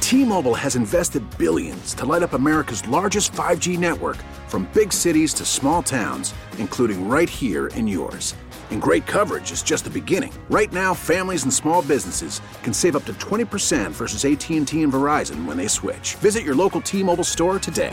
T-Mobile has invested billions to light up America's largest 5G network, from big cities to small towns, including right here in yours. And great coverage is just the beginning. Right now, families and small businesses can save up to 20% versus AT&T and Verizon when they switch. Visit your local T-Mobile store today.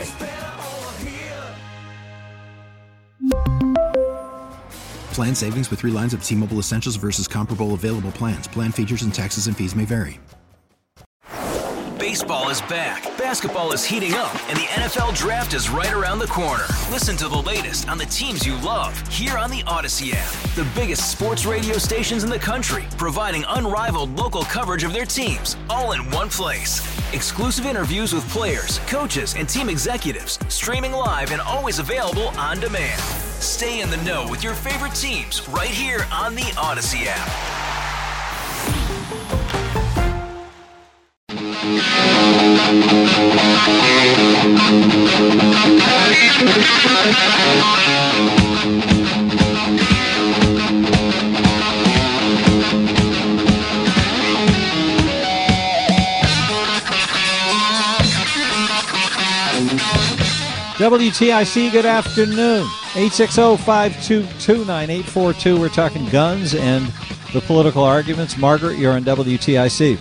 Plan savings with 3 lines of T-Mobile Essentials versus comparable available plans. Plan features and taxes and fees may vary. Baseball is back, basketball is heating up, and the NFL Draft is right around the corner. Listen to the latest on the teams you love here on the Odyssey app. The biggest sports radio stations in the country, providing unrivaled local coverage of their teams, all in one place. Exclusive interviews with players, coaches, and team executives, streaming live and always available on demand. Stay in the know with your favorite teams right here on the Odyssey app. WTIC, good afternoon. 860-522-9842. We're talking guns and the political arguments. Margaret, you're on WTIC.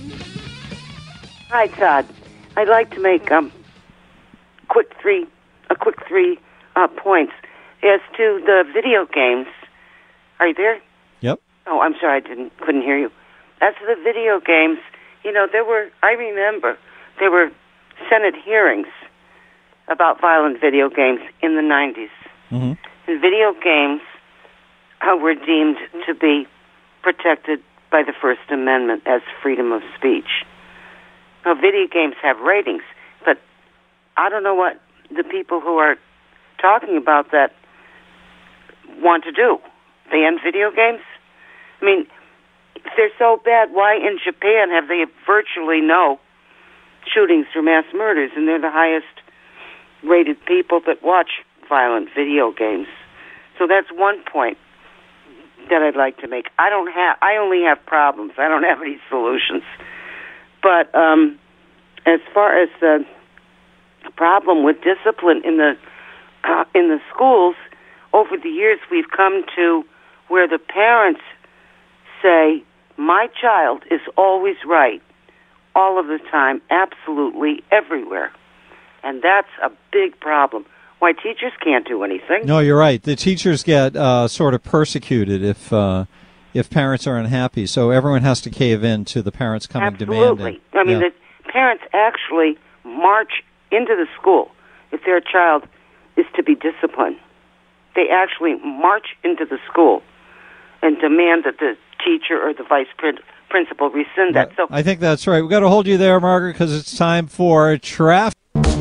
Hi, Todd. I'd like to make quick three points as to the video games. Are you there? Yep. Oh, I'm sorry, couldn't hear you. As to the video games, I remember there were Senate hearings about violent video games in the 90s. Mm-hmm. And video games were deemed to be protected by the First Amendment as freedom of speech. Now, video games have ratings, but I don't know what the people who are talking about that want to do. Ban video games? I mean, if they're so bad, why in Japan have they virtually no shootings or mass murders, and they're the highest rated people that watch violent video games? So that's one point that I'd like to make. I only have problems. I don't have any solutions. But as far as the problem with discipline in the schools, over the years we've come to where the parents say, my child is always right, all of the time, absolutely everywhere. And that's a big problem. Why teachers can't do anything. No, you're right. The teachers get sort of persecuted if parents are unhappy. So everyone has to cave in to the parents coming demanding. Absolutely. I mean, the parents actually march into the school if their child is to be disciplined. They actually march into the school and demand that the teacher or the vice principal rescind that. So I think that's right. We've got to hold you there, Margaret, because it's time for traffic.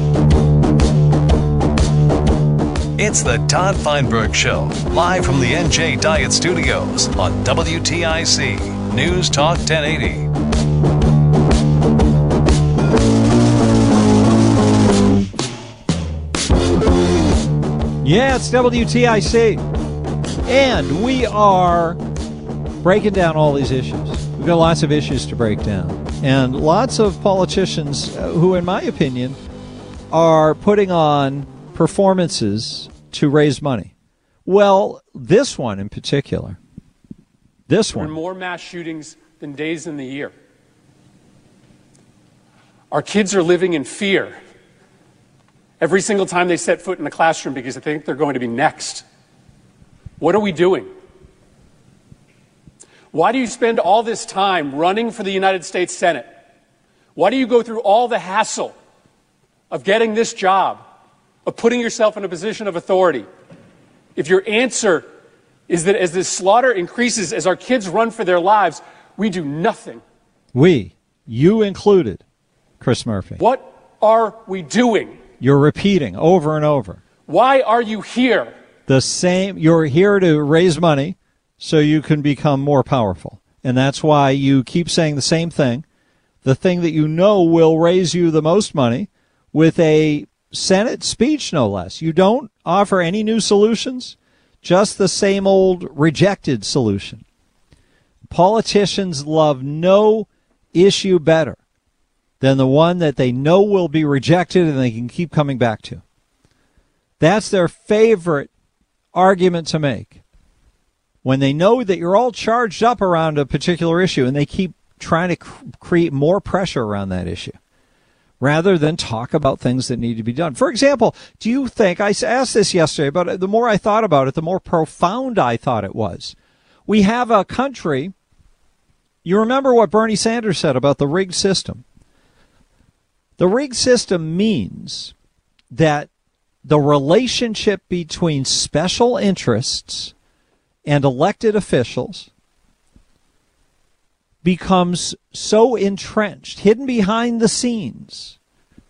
It's the Todd Feinberg Show, live from the NJ Diet Studios on WTIC News Talk 1080. Yeah, it's WTIC. And we are breaking down all these issues. We've got lots of issues to break down. And lots of politicians who, in my opinion, are putting on performances to raise money. Well, this one in particular. This one. There are more mass shootings than days in the year. Our kids are living in fear every single time they set foot in the classroom because they think they're going to be next. What are we doing? Why do you spend all this time running for the United States Senate? Why do you go through all the hassle of getting this job, of putting yourself in a position of authority, if your answer is that as this slaughter increases, as our kids run for their lives, we do nothing? You included, Chris Murphy. What are we doing? You're repeating over and over. Why are you here? The same. You're here to raise money so you can become more powerful. And that's why you keep saying the same thing, the thing that you know will raise you the most money, with a Senate speech, no less. You don't offer any new solutions, just the same old rejected solution. Politicians love no issue better than the one that they know will be rejected and they can keep coming back to. That's their favorite argument to make. When they know that you're all charged up around a particular issue and they keep trying to create more pressure around that issue rather than talk about things that need to be done. For example, do you think, I asked this yesterday, but the more I thought about it, the more profound I thought it was. We have a country, you remember what Bernie Sanders said about the rigged system. The rigged system means that the relationship between special interests and elected officials becomes so entrenched, hidden behind the scenes,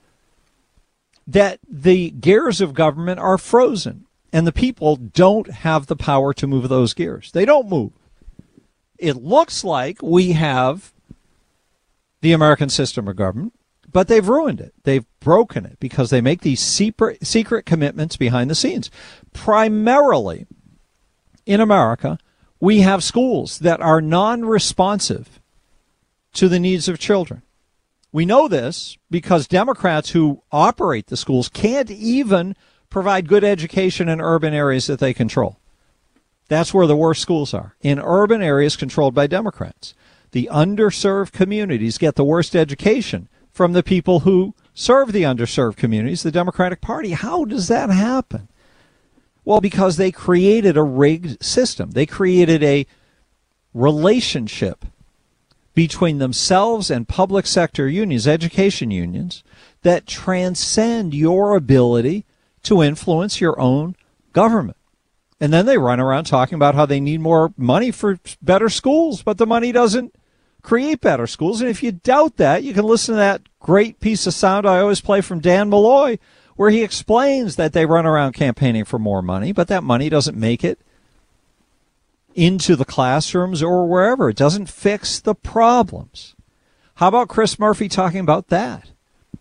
that the gears of government are frozen and the people don't have the power to move those gears. They don't move. It looks like we have the American system of government, but they've ruined it. They've broken it because they make these secret commitments behind the scenes. Primarily in America, we have schools that are non-responsive to the needs of children. We know this because Democrats who operate the schools can't even provide good education in urban areas that they control. That's where the worst schools are, in urban areas controlled by Democrats. The underserved communities get the worst education from the people who serve the underserved communities, the Democratic Party. How does that happen? Well, because they created a rigged system. They created a relationship between themselves and public sector unions, education unions, that transcend your ability to influence your own government. And then they run around talking about how they need more money for better schools, but the money doesn't create better schools. And if you doubt that, you can listen to that great piece of sound I always play from Dan Malloy, where he explains that they run around campaigning for more money, but that money doesn't make it into the classrooms or wherever. It doesn't fix the problems. How about Chris Murphy talking about that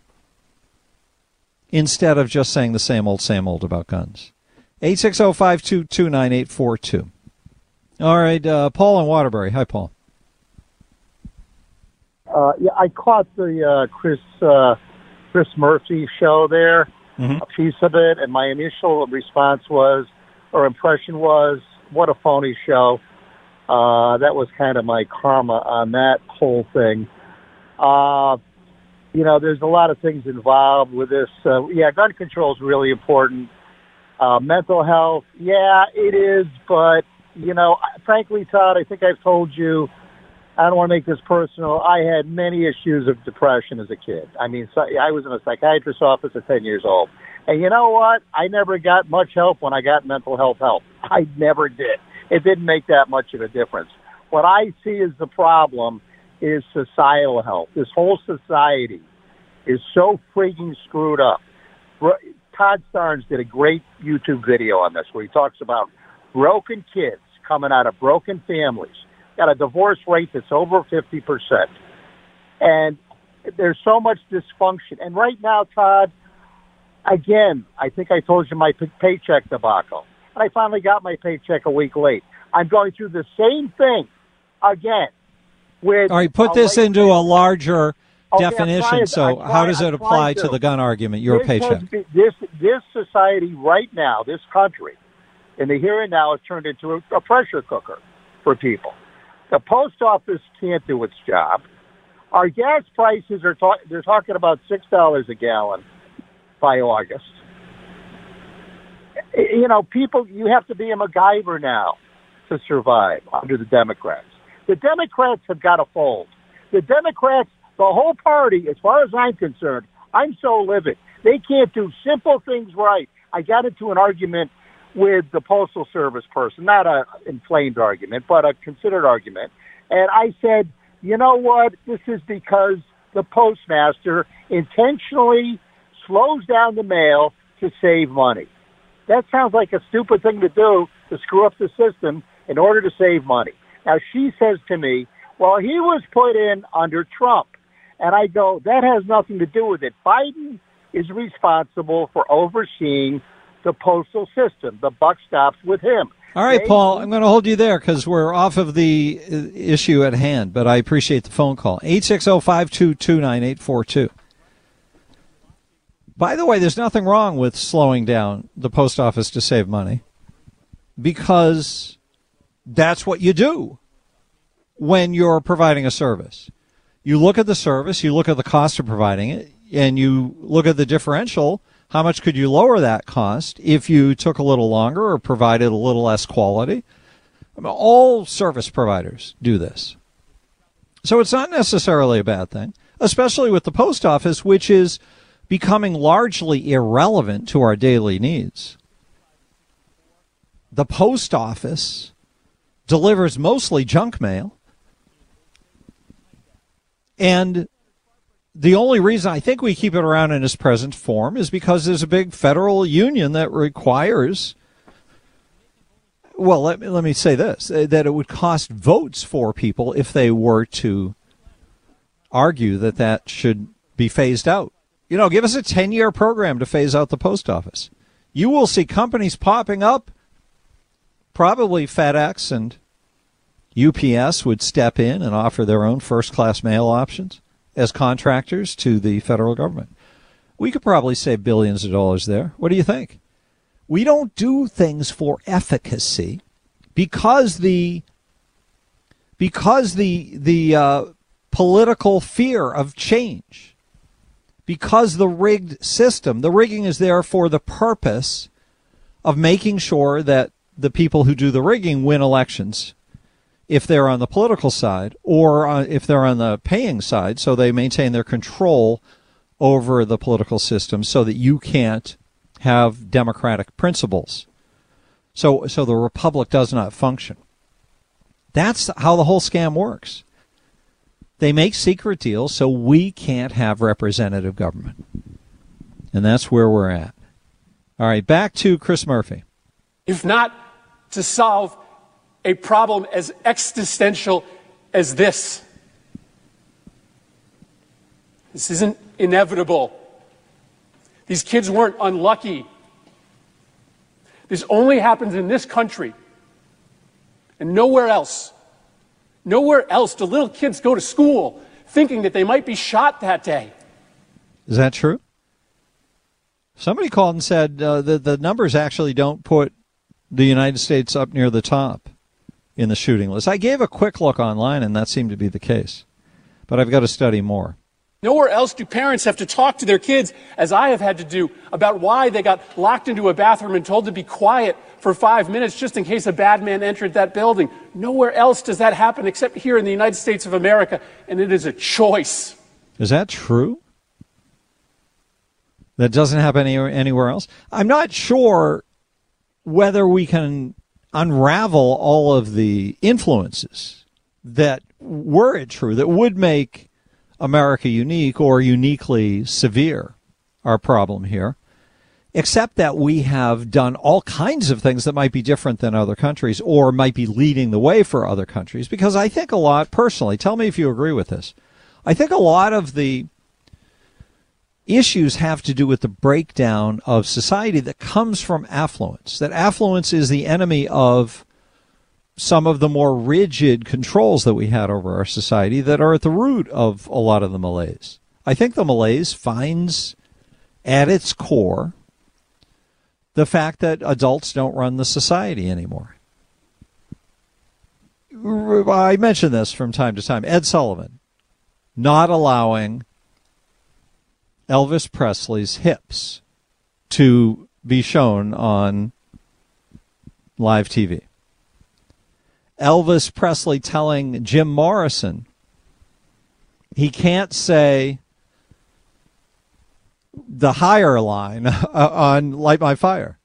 instead of just saying the same old about guns? 860-522-9842. All right, Paul in Waterbury. Hi, Paul. Yeah, I caught the Chris Murphy show there, a piece of it, and my initial response was, or impression was, what a phony show. That was kind of my karma on that whole thing. You know, there's a lot of things involved with this. Yeah, gun control is really important. Mental health, yeah, it is, but, you know, frankly, Todd, I think I've told you, I don't want to make this personal, I had many issues of depression as a kid. I mean, I was in a psychiatrist's office at 10 years old. And you know what? I never got much help when I got mental health help. I never did. It didn't make that much of a difference. What I see as the problem is societal health. This whole society is so freaking screwed up. Todd Starnes did a great YouTube video on this where he talks about broken kids coming out of broken families. Got a divorce rate that's over 50%. And there's so much dysfunction. And right now, Todd, again, I think I told you my paycheck debacle. And I finally got my paycheck a week late. I'm going through the same thing again. With all right, put this into a larger definition. So how does it apply to the gun argument, your paycheck? This society right now, this country, in the here and now, has turned into a pressure cooker for people. The post office can't do its job. Our gas prices they're talking about $6 a gallon by August. You know, people, you have to be a MacGyver now to survive under the Democrats. The Democrats have got to fold. The Democrats, the whole party, as far as I'm concerned, I'm so livid. They can't do simple things right. I got into an argument with the Postal Service person, not an inflamed argument, but a considered argument. And I said, you know what? This is because the postmaster intentionally slows down the mail to save money. That sounds like a stupid thing to do, to screw up the system in order to save money. Now, she says to me, well, he was put in under Trump. And I go, that has nothing to do with it. Biden is responsible for overseeing the postal system. The buck stops with him. All right, Paul, I'm going to hold you there because we're off of the issue at hand, but I appreciate the phone call. 860-522-9842. By the way, there's nothing wrong with slowing down the post office to save money because that's what you do when you're providing a service. You look at the service, you look at the cost of providing it, and you look at the differential. How much could you lower that cost if you took a little longer or provided a little less quality? I mean, all service providers do this. So it's not necessarily a bad thing, especially with the post office, which is becoming largely irrelevant to our daily needs. The post office delivers mostly junk mail. And the only reason I think we keep it around in its present form is because there's a big federal union that requires, well, let me say this, that it would cost votes for people if they were to argue that that should be phased out. You know, give us a 10-year program to phase out the post office. You will see companies popping up. Probably FedEx and UPS would step in and offer their own first-class mail options as contractors to the federal government. We could probably save billions of dollars there. What do you think? We don't do things for efficacy because the political fear of change, because the rigged system, the rigging is there for the purpose of making sure that the people who do the rigging win elections if they're on the political side or if they're on the paying side, so they maintain their control over the political system so that you can't have democratic principles. So the republic does not function. That's how the whole scam works. They make secret deals so we can't have representative government. And that's where we're at. All right, back to Chris Murphy. If not to solve a problem as existential as this. This isn't inevitable. These kids weren't unlucky. This only happens in this country and nowhere else. Nowhere else do little kids go to school thinking that they might be shot that day. Is that true? Somebody called and said the numbers actually don't put the United States up near the top in the shooting list. I gave a quick look online, and that seemed to be the case. But I've got to study more. Nowhere else do parents have to talk to their kids, as I have had to do, about why they got locked into a bathroom and told to be quiet for 5 minutes just in case a bad man entered that building. Nowhere else does that happen except here in the United States of America, and it is a choice. Is that true? That doesn't happen anywhere else? I'm not sure whether we can unravel all of the influences that, were it true, that would make America unique or uniquely severe, our problem here, except that we have done all kinds of things that might be different than other countries or might be leading the way for other countries. Because I think a lot, personally, tell me if you agree with this, I think a lot of the issues have to do with the breakdown of society that comes from affluence, that affluence is the enemy of some of the more rigid controls that we had over our society that are at the root of a lot of the malaise. I think the malaise finds at its core the fact that adults don't run the society anymore. I mention this from time to time. Ed Sullivan not allowing Elvis Presley's hips to be shown on live TV. Elvis Presley telling Jim Morrison he can't say the higher line on Light My Fire.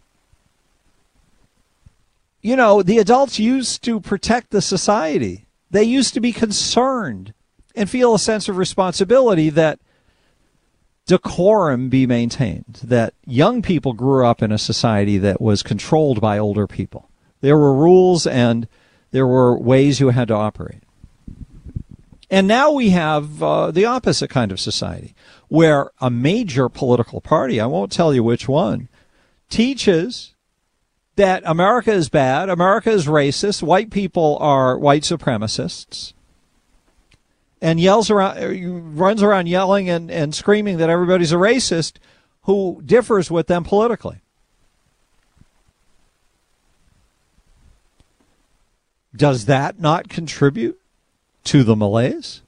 You know, the adults used to protect the society. They used to be concerned and feel a sense of responsibility that decorum be maintained, that young people grew up in a society that was controlled by older people. There were rules and there were ways you had to operate. And now we have the opposite kind of society, where a major political party, I won't tell you which one, teaches that America is bad, America is racist, white people are white supremacists, and runs around yelling and screaming that everybody's a racist who differs with them politically. Does that not contribute to the malaise?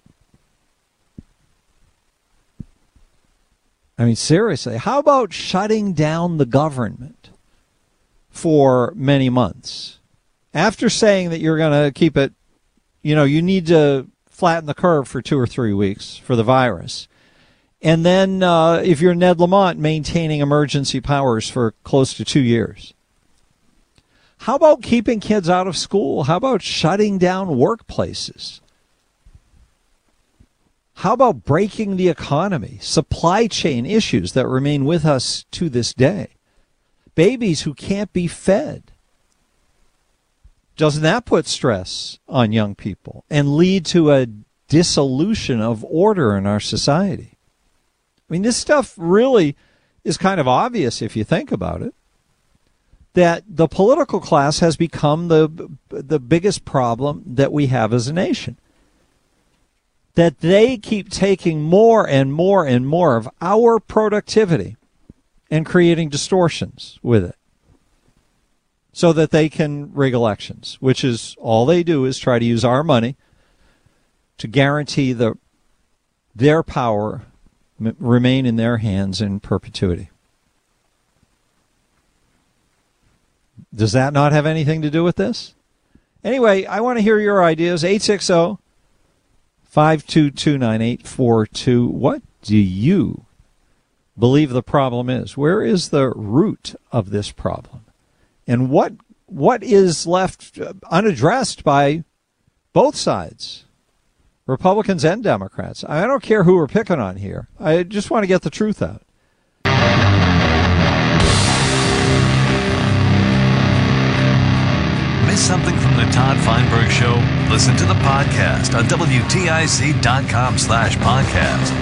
I mean, seriously, how about shutting down the government for many months? After saying that you're going to keep it, you need to flatten the curve for 2 or 3 weeks for the virus. And then if you're Ned Lamont, maintaining emergency powers for close to 2 years. How about keeping kids out of school? How about shutting down workplaces? How about breaking the economy? Supply chain issues that remain with us to this day. Babies who can't be fed. Doesn't that put stress on young people and lead to a dissolution of order in our society? I mean, this stuff really is kind of obvious if you think about it, that the political class has become the biggest problem that we have as a nation. That they keep taking more and more and more of our productivity and creating distortions with it so that they can rig elections, which is all they do is try to use our money to guarantee their power remain in their hands in perpetuity. Does that not have anything to do with this? Anyway, I want to hear your ideas. 860-522-9842. What do you believe the problem is? Where is the root of this problem? And what is left unaddressed by both sides, Republicans and Democrats? I don't care who we're picking on here. I just want to get the truth out. Miss something from the Todd Feinberg Show? Listen to the podcast on WTIC.com/podcast.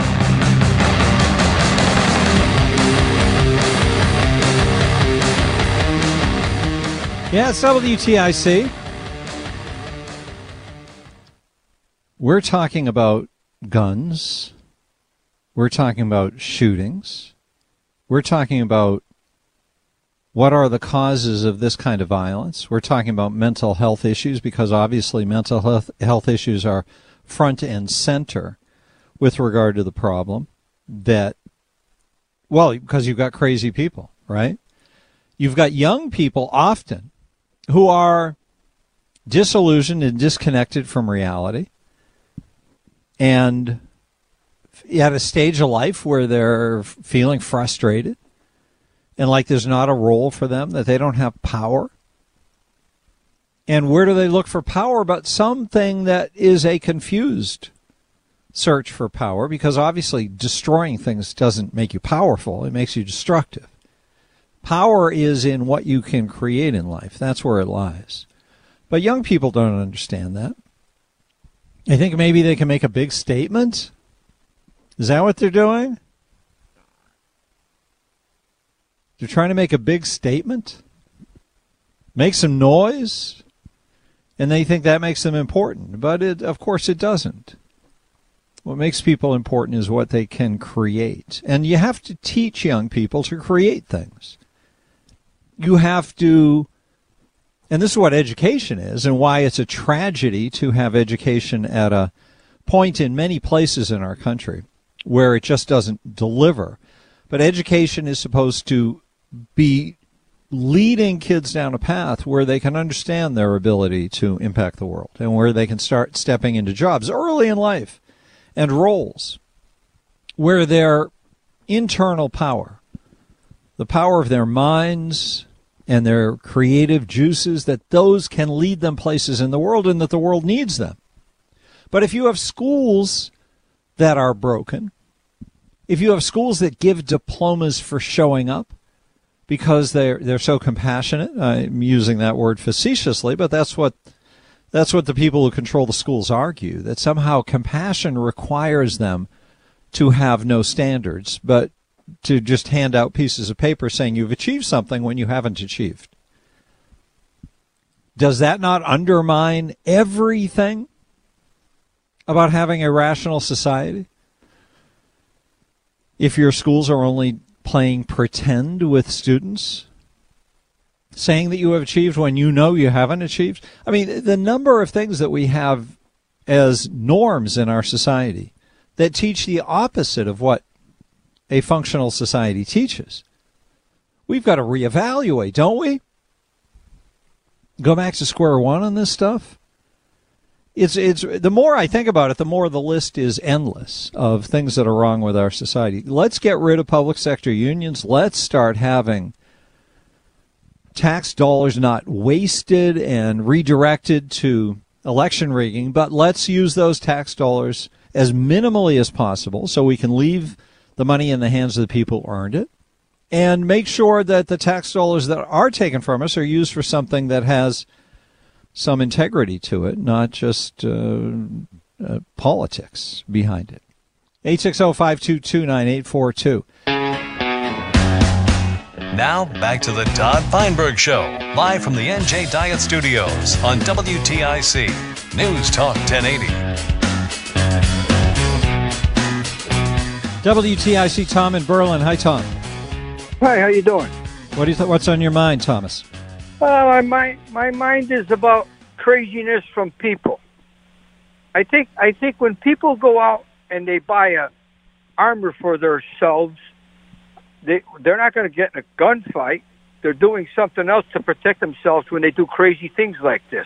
Yeah, it's WTIC. We're talking about guns. We're talking about shootings. We're talking about what are the causes of this kind of violence. We're talking about mental health issues because obviously mental health issues are front and center with regard to the problem because you've got crazy people, right? You've got young people often who are disillusioned and disconnected from reality and at a stage of life where they're feeling frustrated and like there's not a role for them, that they don't have power. And where do they look for power but something that is a confused search for power? Because obviously destroying things doesn't make you powerful. It makes you destructive. Power is in what you can create in life. That's where it lies. But young people don't understand that. They think maybe they can make a big statement. Is that what they're doing? They're trying to make a big statement, make some noise, and they think that makes them important. But of course it doesn't. What makes people important is what they can create. And you have to teach young people to create things. You have to, and this is what education is and why it's a tragedy to have education at a point in many places in our country where it just doesn't deliver. But education is supposed to be leading kids down a path where they can understand their ability to impact the world and where they can start stepping into jobs early in life and roles where their internal power, the power of their minds and their creative juices, that those can lead them places in the world and that the world needs them. But if you have schools that are broken, if you have schools that give diplomas for showing up, because they're so compassionate. I'm using that word facetiously, but that's what the people who control the schools argue, that somehow compassion requires them to have no standards. But to just hand out pieces of paper saying you've achieved something when you haven't achieved. Does that not undermine everything about having a rational society? If your schools are only playing pretend with students, saying that you have achieved when you know you haven't achieved. I mean, the number of things that we have as norms in our society that teach the opposite of what a functional society teaches. We've got to reevaluate, don't we? Go back to square one on this stuff. It's the more I think about it, the more the list is endless of things that are wrong with our society. Let's get rid of public sector unions. Let's start having tax dollars not wasted and redirected to election rigging, but let's use those tax dollars as minimally as possible so we can leave the money in the hands of the people who earned it, and make sure that the tax dollars that are taken from us are used for something that has some integrity to it, not just politics behind it. 860-522-9842. Now, back to the Todd Feinberg Show, live from the NJ Diet Studios on WTIC News Talk 1080. WTIC, Tom in Berlin. Hi, Tom. Hi, how you doing? What's on your mind, Thomas? My mind is about craziness from people. I think when people go out and they buy a armor for themselves, they're not going to get in a gunfight. They're doing something else to protect themselves when they do crazy things like this.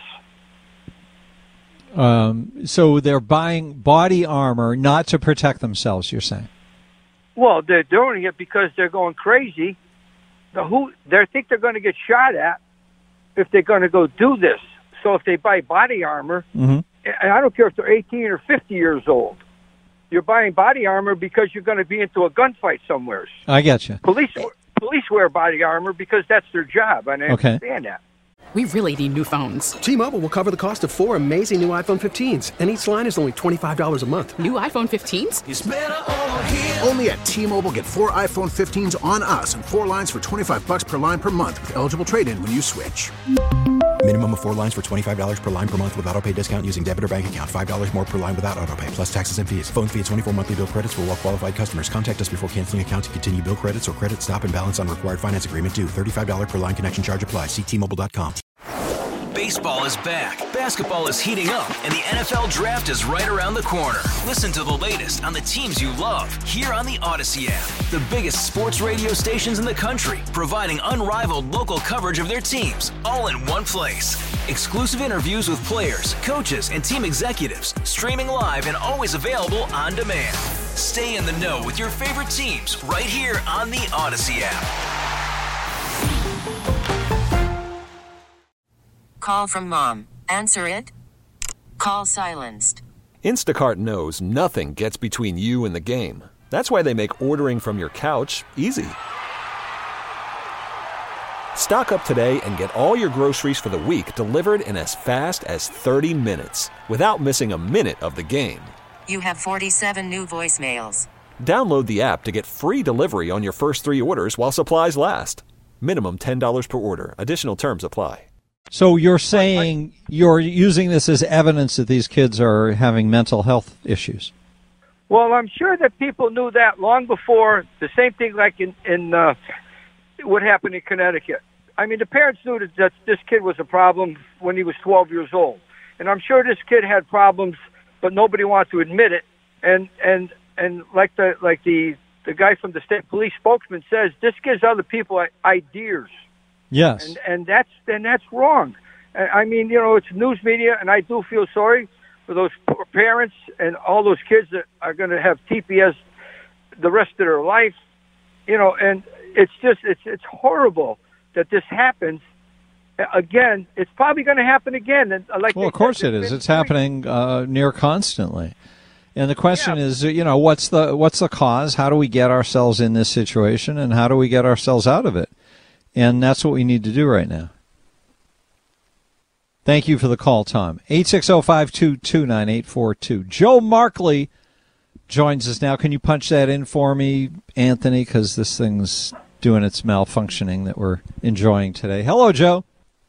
So they're buying body armor not to protect themselves, you're saying? Well, they're doing it because they're going crazy. They think they're going to get shot at if they're going to go do this. So if they buy body armor, and I don't care if they're 18 or 50 years old, you're buying body armor because you're going to be into a gunfight somewhere. I get you. Police wear body armor because that's their job, and I understand that. We really need new phones. T-Mobile will cover the cost of 4 amazing new iPhone 15s, and each line is only $25 a month. New iPhone 15s? It's better over here. Only at T-Mobile, get 4 iPhone 15s on us and 4 lines for $25 per line per month with eligible trade-in when you switch. Minimum of 4 lines for $25 per line per month with autopay discount using debit or bank account. $5 more per line without autopay, plus taxes and fees. Phone fee at 24 monthly bill credits for well-qualified customers. Contact us before canceling account to continue bill credits or credit stop and balance on required finance agreement due. $35 per line connection charge applies. See T-Mobile.com. Baseball is back, basketball is heating up, and the NFL Draft is right around the corner. Listen to the latest on the teams you love here on the Odyssey app. The biggest sports radio stations in the country, providing unrivaled local coverage of their teams, all in one place. Exclusive interviews with players, coaches, and team executives, streaming live and always available on demand. Stay in the know with your favorite teams right here on the Odyssey app. Call from mom. Answer it. Call silenced. Instacart knows nothing gets between you and the game. That's why they make ordering from your couch easy. Stock up today and get all your groceries for the week delivered in as fast as 30 minutes without missing a minute of the game. You have 47 new voicemails. Download the app to get free delivery on your first 3 orders while supplies last. Minimum $10 per order. Additional terms apply. So you're saying you're using this as evidence that these kids are having mental health issues? Well, I'm sure that people knew that long before the same thing like in what happened in Connecticut. I mean, the parents knew that this kid was a problem when he was 12 years old. And I'm sure this kid had problems, but nobody wanted to admit it. And like the guy from the state police spokesman says, this gives other people ideas. Yes. And that's wrong. I mean, it's news media, and I do feel sorry for those poor parents and all those kids that are going to have TPS the rest of their life. And it's horrible that this happens. Again, it's probably going to happen again. And well, of course it is. It's happening near constantly. And the question is, what's the cause? How do we get ourselves in this situation, and how do we get ourselves out of it? And that's what we need to do right now. Thank you for the call, Tom. 860-522-9842. Joe Markley joins us now. Can you punch that in for me, Anthony? Because this thing's doing its malfunctioning that we're enjoying today. Hello, Joe.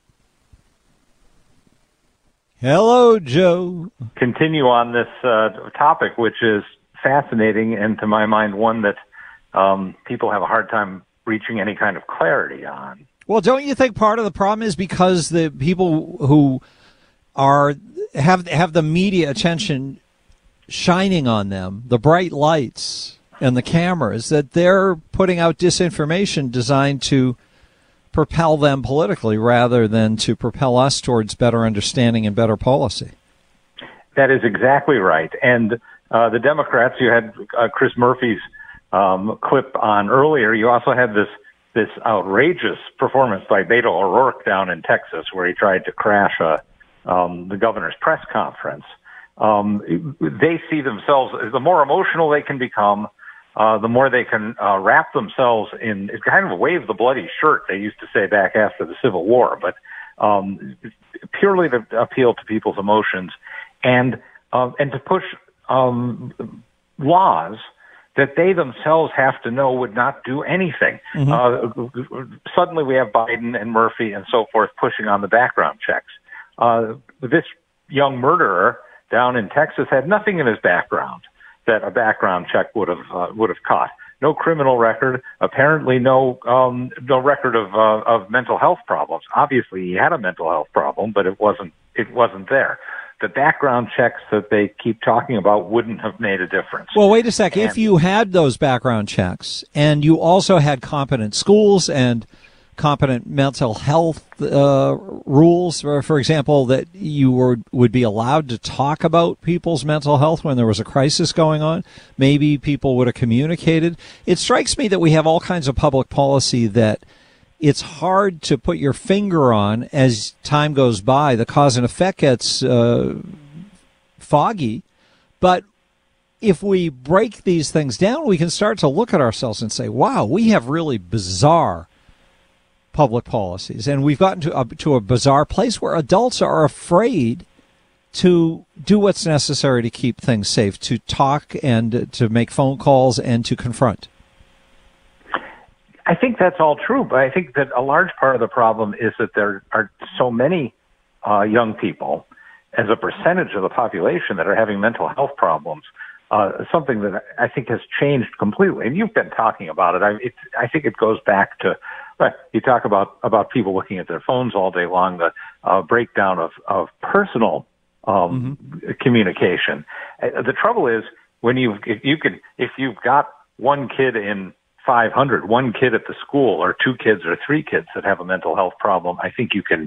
Hello, Joe. Continue on this topic, which is fascinating and, to my mind, one that people have a hard time reaching any kind of clarity on. Well, don't you think part of the problem is because the people who have the media attention shining on them, the bright lights and the cameras, that they're putting out disinformation designed to propel them politically rather than to propel us towards better understanding and better policy? That is exactly right. And the Democrats, you had Chris Murphy's clip on earlier. You also had this outrageous performance by Beto O'Rourke down in Texas, where he tried to crash the governor's press conference. They see themselves, the more emotional they can become, the more they can wrap themselves in, it's kind of a wave the bloody shirt, they used to say back after the Civil War, but purely to appeal to people's emotions and to push laws that they themselves have to know would not do anything. Mm-hmm. Suddenly we have Biden and Murphy and so forth pushing on the background checks. This young murderer down in Texas had nothing in his background that a background check would have caught. No criminal record, apparently no record of mental health problems. Obviously, he had a mental health problem, but it wasn't there. The background checks that they keep talking about wouldn't have made a difference. Well, wait a sec. If you had those background checks and you also had competent schools and competent mental health rules, for example, that you would be allowed to talk about people's mental health when there was a crisis going on, maybe people would have communicated. It strikes me that we have all kinds of public policy that it's hard to put your finger on as time goes by. The cause and effect gets foggy. But if we break these things down, we can start to look at ourselves and say, wow, we have really bizarre public policies. And we've gotten to a bizarre place where adults are afraid to do what's necessary to keep things safe, to talk and to make phone calls and to confront. I think that's all true, but I think that a large part of the problem is that there are so many young people as a percentage of the population that are having mental health problems, something that I think has changed completely. And you've been talking about it. I think it goes back to, you talk about people looking at their phones all day long, the breakdown of personal communication. The trouble is if you've got one kid in 500, one kid at the school or two kids or three kids that have a mental health problem, I think you can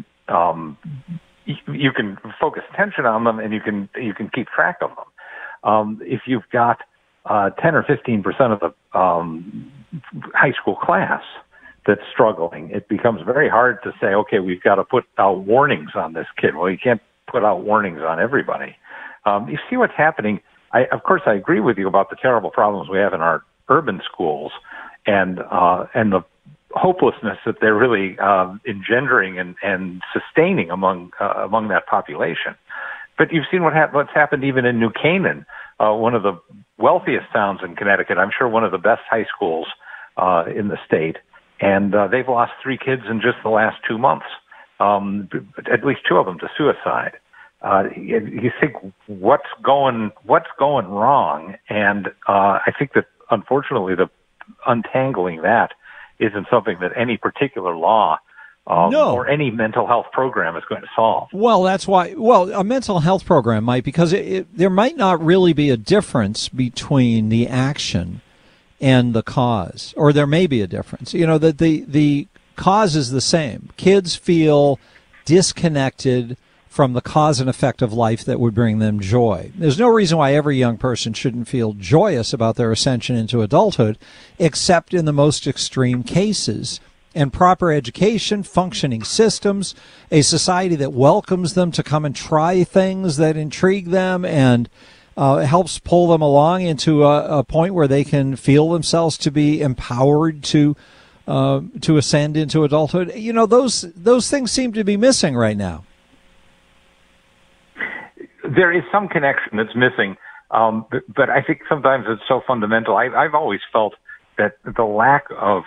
focus attention on them and you can keep track of them. If you've got 10 or 15% of the high school class that's struggling, it becomes very hard to say, okay, we've got to put out warnings on this kid. Well, you can't put out warnings on everybody. You see what's happening. Of course, I agree with you about the terrible problems we have in our urban schools and the hopelessness that they're really engendering and sustaining among that population. But you've seen what's happened even in New Canaan, one of the wealthiest towns in Connecticut. I'm sure one of the best high schools in the state. And they've lost 3 kids in just the last 2 months, at least 2 of them to suicide. You think what's going wrong? And I think that unfortunately the untangling that isn't something that any particular law or any mental health program is going to solve. Well, that's why. Well, a mental health program might, because there might not really be a difference between the action and the cause, or there may be a difference. You know, that the cause is the same. Kids feel disconnected from the cause and effect of life that would bring them joy. There's no reason why every young person shouldn't feel joyous about their ascension into adulthood, except in the most extreme cases. And proper education, functioning systems, a society that welcomes them to come and try things that intrigue them and helps pull them along into a point where they can feel themselves to be empowered to ascend into adulthood. You know, those things seem to be missing right now. There is some connection that's missing. But I think sometimes it's so fundamental. I've always felt that the lack of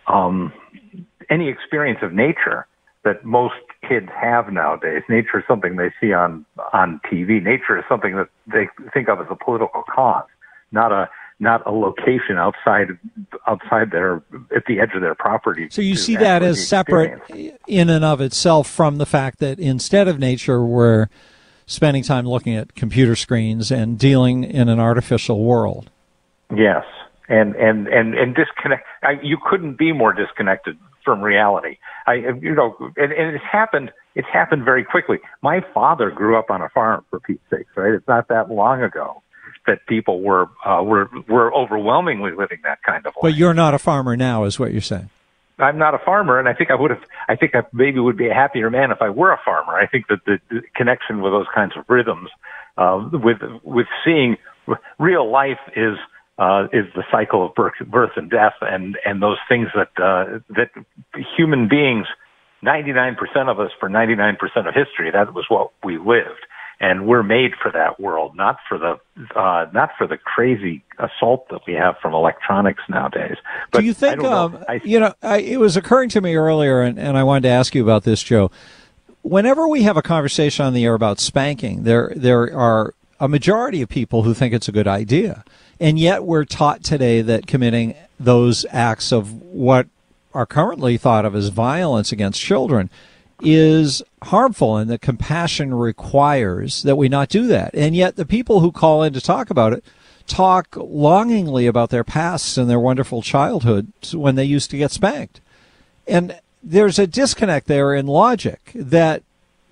any experience of nature that most kids have nowadays. Nature is something they see on TV. Nature is something that they think of as a political cause, not a location outside their, at the edge of their property. So you see that as separate in and of itself from the fact that instead of nature, we're spending time looking at computer screens and dealing in an artificial world. Yes, and disconnect. You couldn't be more disconnected from reality. And it's happened very quickly. My father grew up on a farm, for Pete's sake, right? It's not that long ago that people were overwhelmingly living that kind of life. But you're not a farmer now, is what you're saying. I'm not a farmer, and I think I maybe would be a happier man if I were a farmer. I think that the connection with those kinds of rhythms, with seeing real life is the cycle of birth and death, and those things that human beings, 99% of us for 99% of history, that was what we lived. And we're made for that world, not for the crazy assault that we have from electronics nowadays. But do you think, it was occurring to me earlier, and I wanted to ask you about this, Joe. Whenever we have a conversation on the air about spanking, there are a majority of people who think it's a good idea. And yet we're taught today that committing those acts of what are currently thought of as violence against children is harmful, and that compassion requires that we not do that. And yet the people who call in to talk about it talk longingly about their pasts and their wonderful childhoods when they used to get spanked. And there's a disconnect there in logic that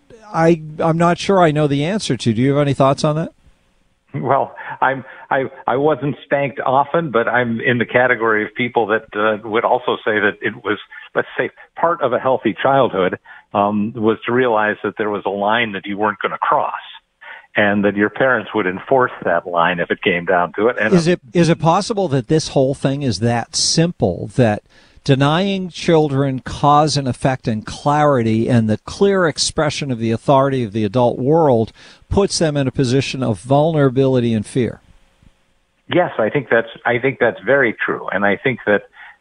I'm not sure I know the answer to. Do you have any thoughts on that? Well, I wasn't spanked often, but I'm in the category of people that would also say that it was, let's say, part of a healthy childhood was to realize that there was a line that you weren't going to cross, and that your parents would enforce that line if it came down to it. And is it possible that this whole thing is that simple, that denying children cause and effect and clarity and the clear expression of the authority of the adult world puts them in a position of vulnerability and fear? Yes, I think that's very true, and I think that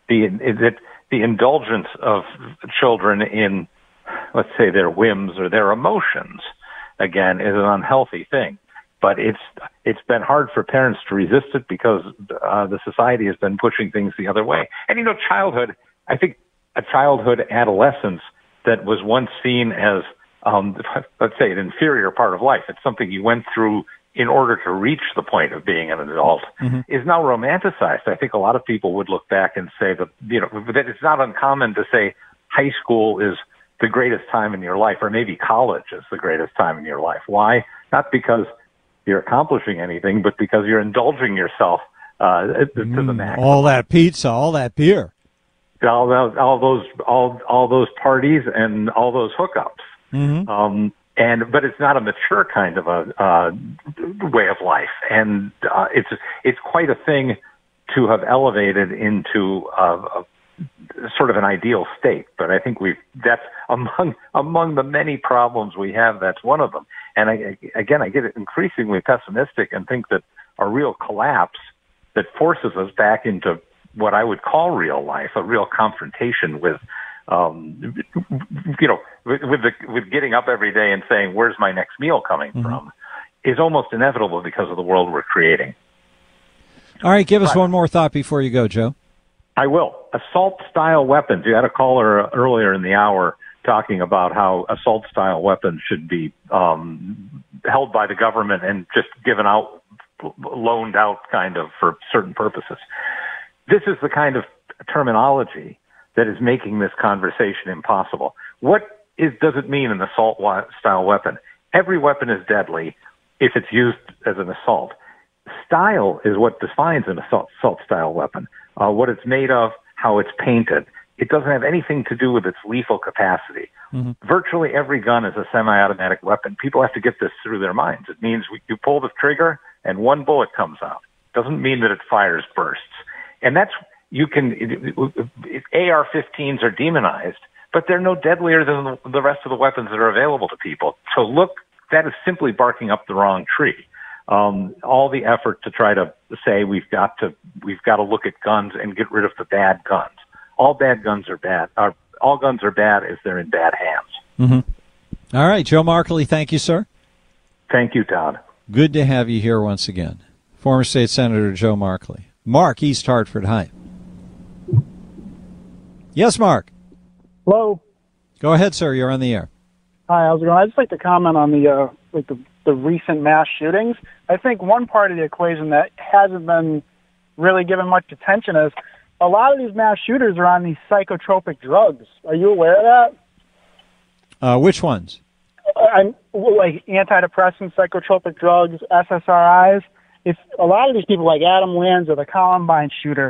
the indulgence of children in, let's say, their whims or their emotions, again, is an unhealthy thing. But it's been hard for parents to resist it because the society has been pushing things the other way. And childhood, I think a childhood adolescence that was once seen as, let's say, an inferior part of life. It's something you went through in order to reach the point of being an adult, is now romanticized. I think a lot of people would look back and say that it's not uncommon to say high school is the greatest time in your life, or maybe college is the greatest time in your life. Why? Not because you're accomplishing anything, but because you're indulging yourself to the max. All that pizza, all that beer, all those parties, and all those hookups. But it's not a mature kind of a way of life, and it's quite a thing to have elevated into a sort of an ideal state. But I think that's among the many problems we have. That's one of them. And I get increasingly pessimistic and think that a real collapse that forces us back into what I would call real life, a real confrontation with, with getting up every day and saying, "Where's my next meal coming from?" is almost inevitable because of the world we're creating. All right, give us one more thought before you go, Joe. I will. Assault-style weapons. You had a caller earlier in the hour talking about how assault-style weapons should be held by the government and just given out, loaned out kind of for certain purposes. This is the kind of terminology that is making this conversation impossible. What does it mean an assault-style weapon? Every weapon is deadly if it's used as an assault. Style is what defines an assault-style weapon. What it's made of, how it's painted. It doesn't have anything to do with its lethal capacity. Virtually every gun is a semi-automatic weapon. People have to get this through their minds. It means you pull the trigger and one bullet comes out. Doesn't mean that it fires bursts. And AR-15s are demonized, but they're no deadlier than the rest of the weapons that are available to people. So look, that is simply barking up the wrong tree. all the effort to try to say we've got to look at guns and get rid of the bad guns. All bad guns are bad. All guns are bad if they're in bad hands. Mm-hmm. All right, Joe Markley, thank you, sir. Thank you, Todd. Good to have you here once again. Former State Senator Joe Markley. Mark, East Hartford. Hi. Yes, Mark. Hello. Go ahead, sir. You're on the air. Hi, how's it going? I'd just like to comment on the recent mass shootings. I think one part of the equation that hasn't been really given much attention is a lot of these mass shooters are on these psychotropic drugs. Are you aware of that? Which ones? Like antidepressants, psychotropic drugs, SSRIs. If a lot of these people, like Adam Lanza, the Columbine shooter,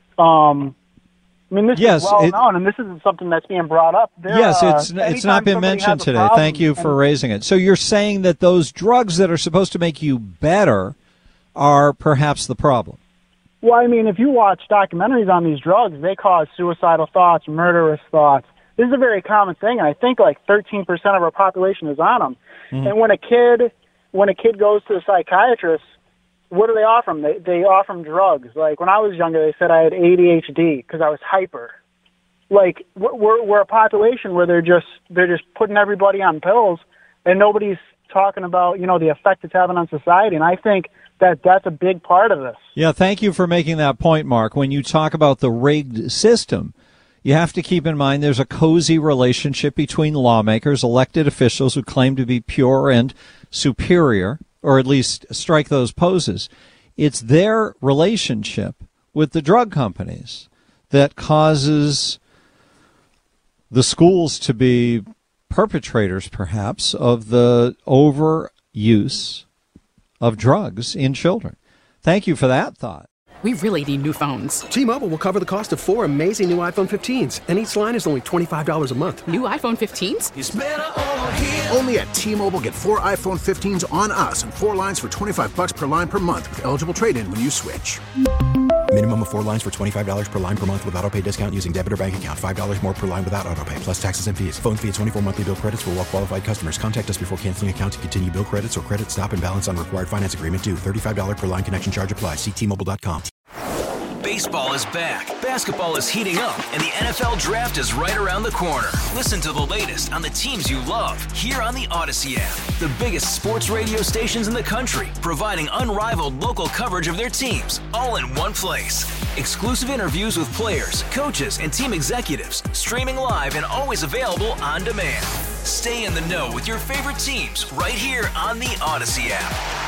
this is well known, and this isn't something that's being brought up. It's not been mentioned today. Thank you for raising it. So you're saying that those drugs that are supposed to make you better are perhaps the problem? Well, if you watch documentaries on these drugs, they cause suicidal thoughts, murderous thoughts. This is a very common thing, and I think like 13% of our population is on them. Mm-hmm. And when a kid goes to a psychiatrist, what do they offer them? They offer them drugs. Like when I was younger, they said I had ADHD because I was hyper. Like we're a population where they're just putting everybody on pills, and nobody's talking about the effect it's having on society. And I think that's a big part of this. Yeah, thank you for making that point, Mark. When you talk about the rigged system, you have to keep in mind there's a cozy relationship between lawmakers, elected officials who claim to be pure and superior, or at least strike those poses. It's their relationship with the drug companies that causes the schools to be perpetrators, perhaps, of the overuse of drugs in children. Thank you for that thought. We really need new phones. T-Mobile will cover the cost of 4 amazing new iPhone 15s, and each line is only $25 a month. New iPhone 15s? It's better over here. Only at T-Mobile, get 4 iPhone 15s on us and 4 lines for $25 per line per month with eligible trade-in when you switch. Minimum of 4 lines for $25 per line per month with autopay discount using debit or bank account. $5 more per line without autopay, plus taxes and fees. Phone fee at 24 monthly bill credits for well-qualified customers. Contact us before canceling account to continue bill credits or credit stop and balance on required finance agreement due. $35 per line connection charge applies. See T-Mobile.com. Baseball is back, basketball is heating up, and the NFL Draft is right around the corner. Listen to the latest on the teams you love here on the Odyssey app. The biggest sports radio stations in the country, providing unrivaled local coverage of their teams, all in one place. Exclusive interviews with players, coaches, and team executives, streaming live and always available on demand. Stay in the know with your favorite teams right here on the Odyssey app.